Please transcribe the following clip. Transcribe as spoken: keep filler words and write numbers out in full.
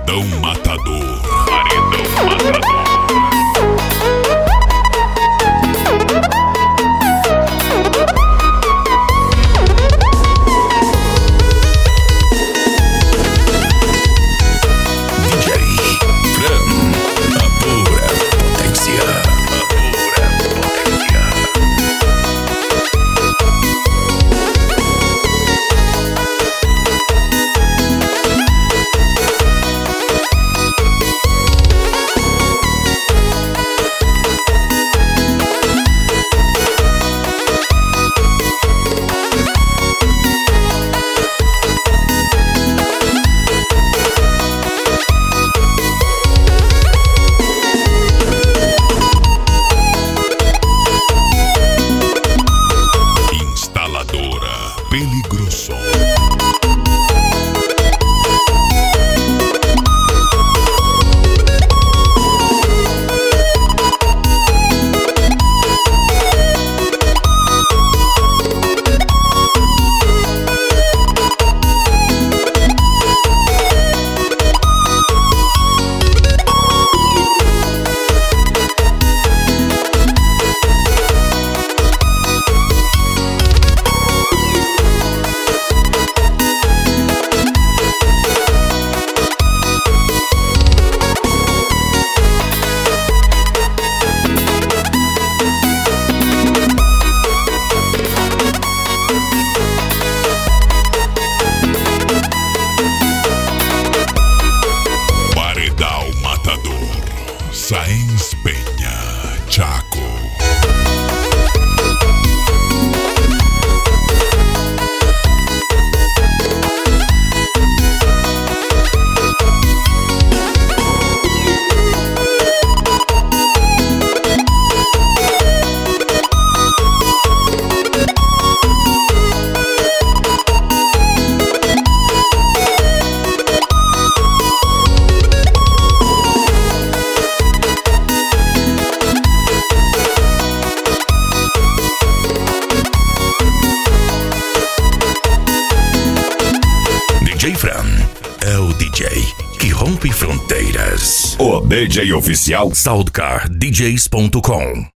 Paredão Matador. Paredão Matador. Peligroso. Sáenz Peña, Chaco. D J Fran é o D J que rompe fronteiras. O D J oficial Soundcar D Js ponto com.